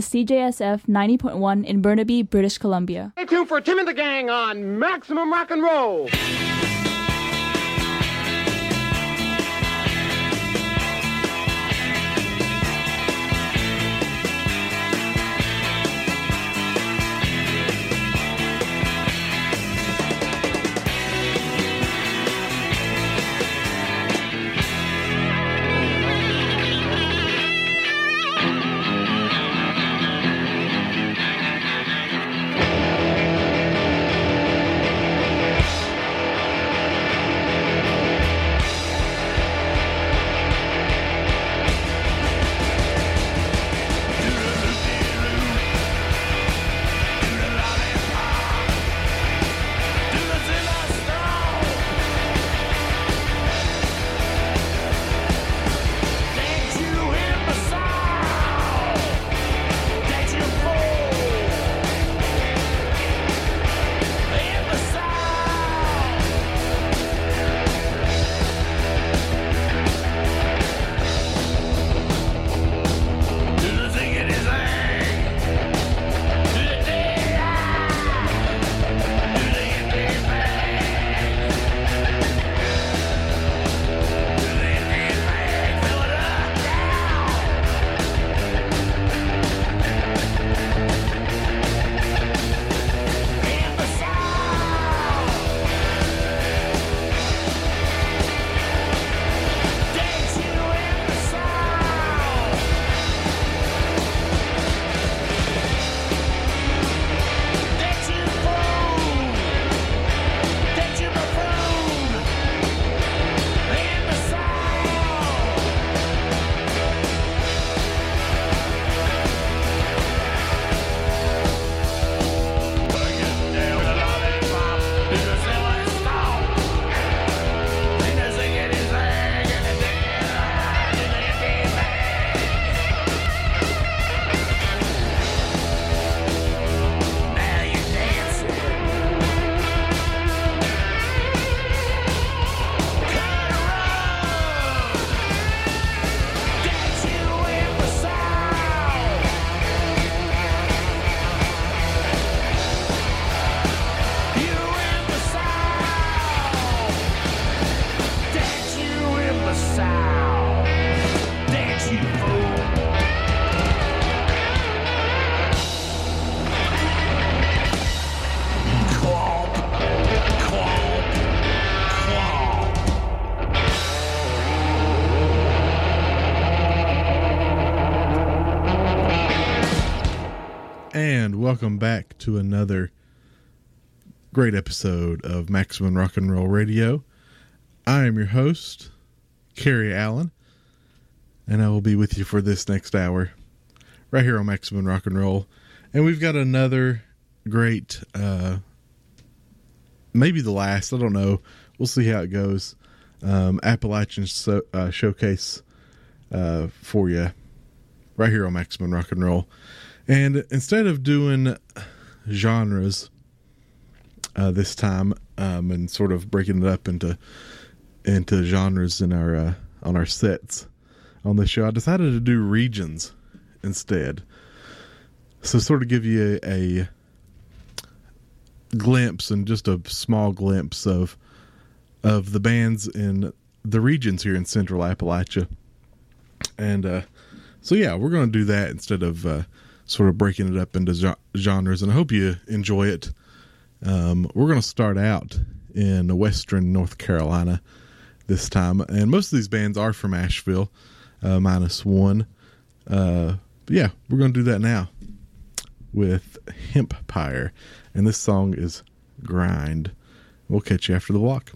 CJSF 90.1 in Burnaby, British Columbia. Stay tuned for Tim and the Gang on Maximum Rock and Roll. Welcome back to another great episode of Maximum Rock and Roll Radio. I am your host, Kerry Allen, and I will be with you for this next hour right here on Maximum Rock and Roll. And we've got another great, maybe the last, I don't know. We'll see how it goes. Appalachian showcase for you right here on Maximum Rock and Roll. And instead of doing genres this time and sort of breaking it up into genres in our on our sets on the show, I decided to do regions instead. So sort of give you a glimpse and just a small glimpse of the bands in the regions here in Central Appalachia. And so yeah, we're going to do that instead of sort of breaking it up into genres, and I hope you enjoy it. We're going to start out in Western North Carolina this time, and most of these bands are from Asheville, minus one. But yeah, we're going to do that now with Hempire, and this song is Grind. We'll catch you after the block.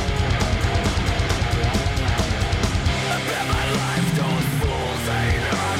My life, those fools ain't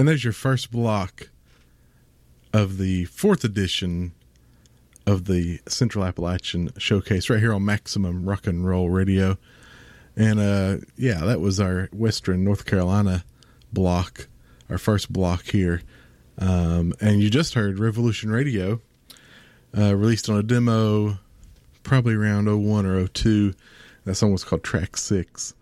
And there's your first block of the 4th edition of the Central Appalachian Showcase right here on Maximum Rock and Roll Radio. And yeah, that was our Western North Carolina block, our first block here. And you just heard Revolution Radio, released on a demo probably around 01 or 02. That song was called Track 6.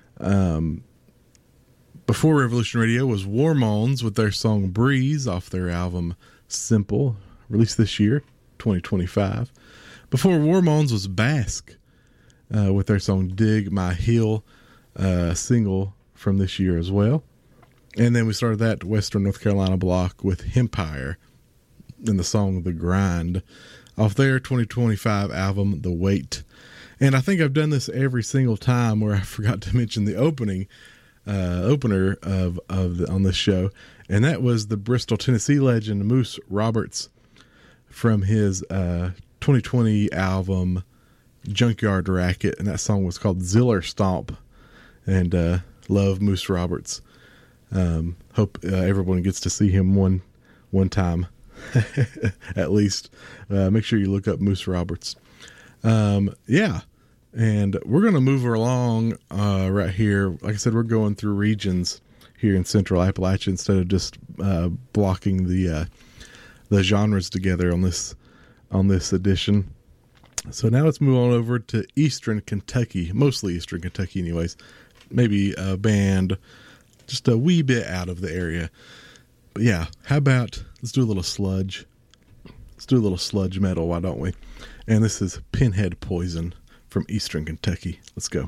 Before Revolution Radio was Warmones with their song Breeze off their album Simple, released this year, 2025. Before Warmones was Basque with their song Dig My Heel, single from this year as well. And then we started that Western North Carolina block with Empire and the song The Grind off their 2025 album The Wait. And I think I've done this every single time where I forgot to mention the opener on this show, and that was the Bristol, Tennessee legend Moose Roberts from his 2020 album Junkyard Racket, and that song was called Ziller Stomp. And love Moose Roberts. Hope everyone gets to see him one time at least. Make sure you look up Moose Roberts. Yeah. And we're going to move along right here. Like I said, we're going through regions here in Central Appalachia instead of just blocking the genres together on this edition. So now let's move on over to Eastern Kentucky, mostly Eastern Kentucky anyways. Maybe a band just a wee bit out of the area. But yeah, how about let's do a little sludge. Let's do a little sludge metal, why don't we? And this is Pinhead Poison from Eastern Kentucky. Let's go.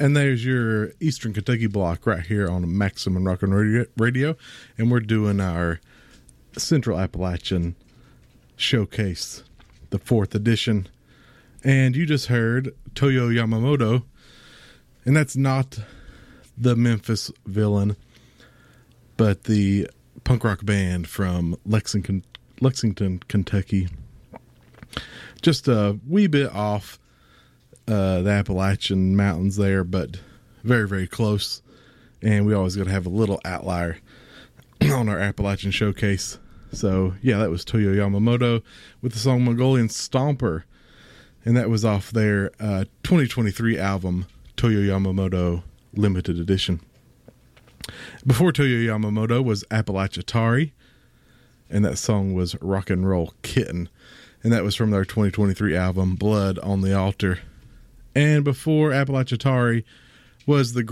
And there's your Eastern Kentucky block right here on Maximum Rock and Radio. And we're doing our Central Appalachian Showcase, the 4th edition. And you just heard Toyo Yamamoto. And that's not the Memphis Villain, but the punk rock band from Lexington, Kentucky. Just a wee bit off the Appalachian Mountains there, but very, very close. And we always got to have a little outlier on our Appalachian Showcase. So, yeah, that was Toyo Yamamoto with the song Mongolian Stomper. And that was off their 2023 album, Toyo Yamamoto Limited Edition. Before Toyo Yamamoto was Appalachia, and that song was Rock and Roll Kitten. And that was from their 2023 album, Blood on the Altar. And before Appalachia was the